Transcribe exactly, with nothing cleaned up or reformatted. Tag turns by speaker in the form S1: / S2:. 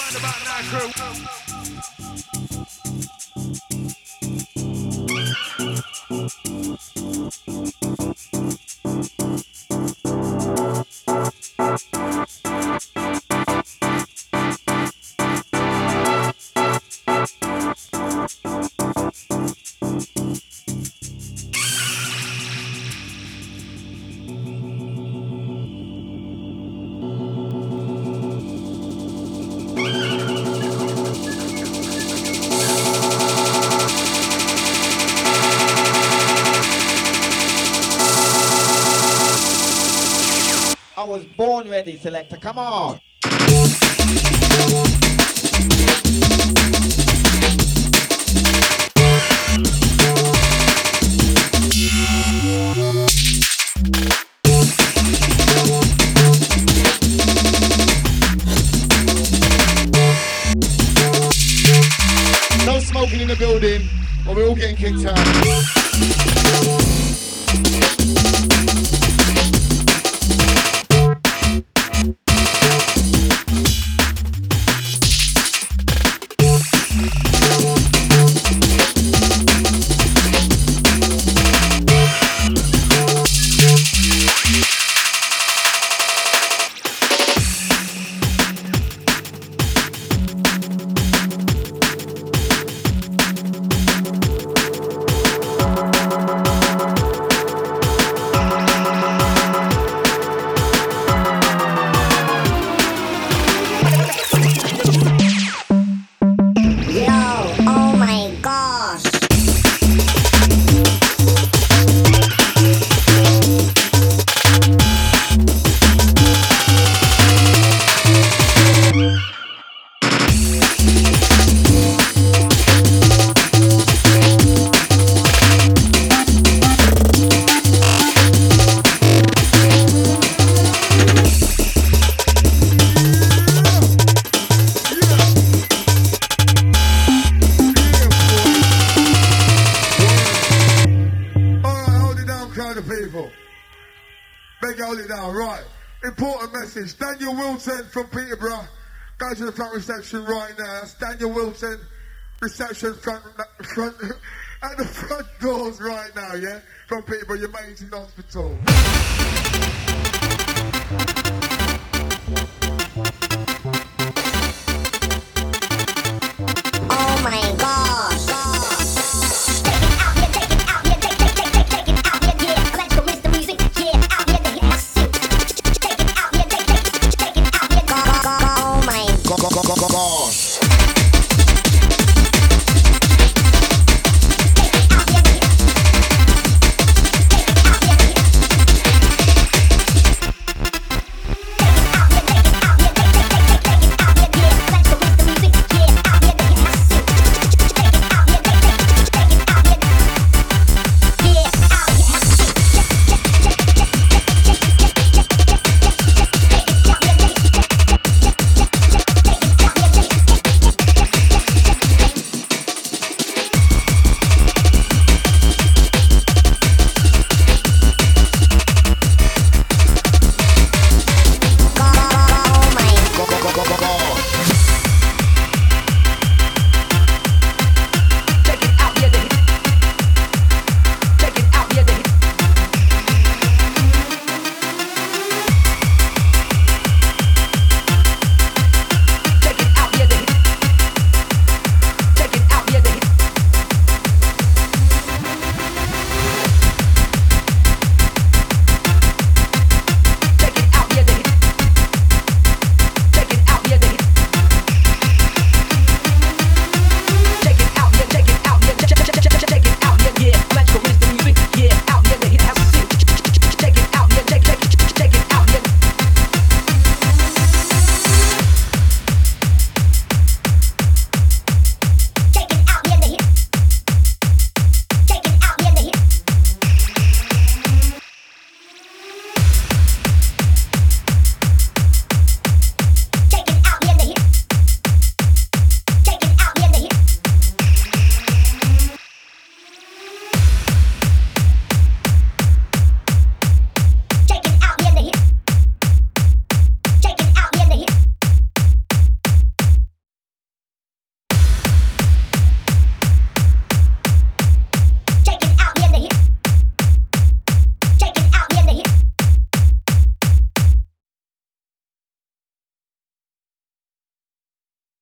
S1: round about my crew.
S2: I was born ready, selector. Come on.
S3: No smoking in the building, or we're all getting kicked out. People, beg hold it down, right? Important message. Daniel Wilson from Peterborough. Go to the front reception right now. That's Daniel Wilson, reception front, front at the front doors right now, yeah? From Peterborough, your mate's in hospital.
S4: Oh my gosh.
S3: Gosh.